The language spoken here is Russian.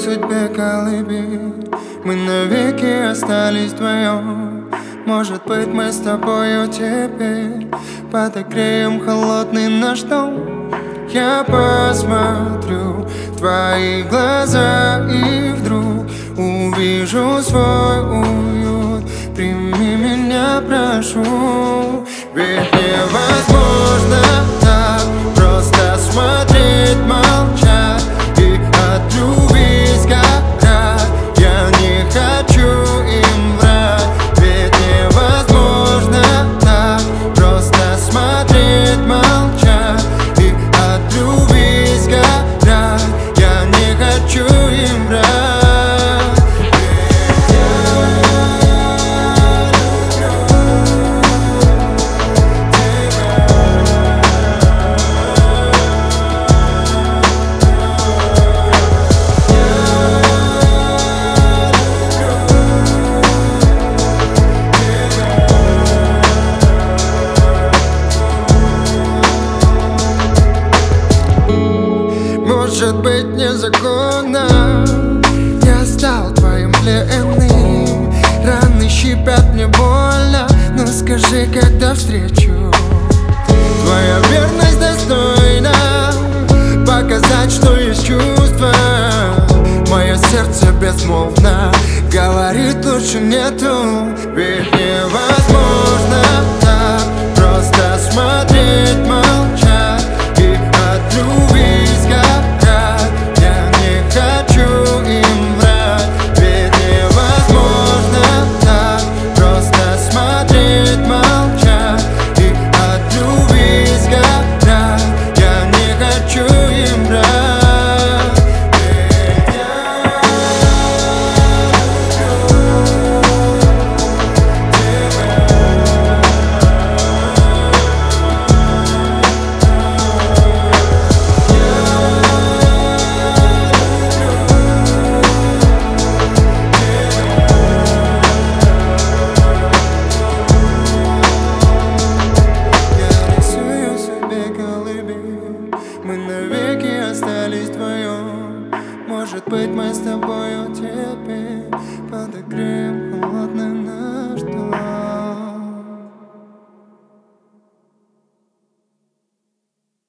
судьбе колыбель. Мы навеки остались вдвоем. Может быть, мы с тобою теперь подогреем холодный наш дом. Я посмотрю в твои глаза и вдруг увижу свой уют. Прими меня, прошу, ведь невозможно так просто смотреть, молчать и от любви сгорать. Я не хочу им врать, ведь невозможно так просто смотреть, молчать и от любви сгорать. Я не хочу им врать. Может быть, незаконно я стал твоим пленным. Раны щипят, мне больно, но скажи, когда встречу. Твоя верность достойна показать, что есть чувства. Мое сердце безмолвно говорит, лучше нету. Ведь невозможно так просто смотреть, молчать и от любви сгорать. Я не хочу им врать, ведь невозможно так просто смотреть, молчать и от любви сгорать. Я не хочу им врать. Мы навеки остались вдвоем. Может быть, мы с тобою теперь подогреем холодным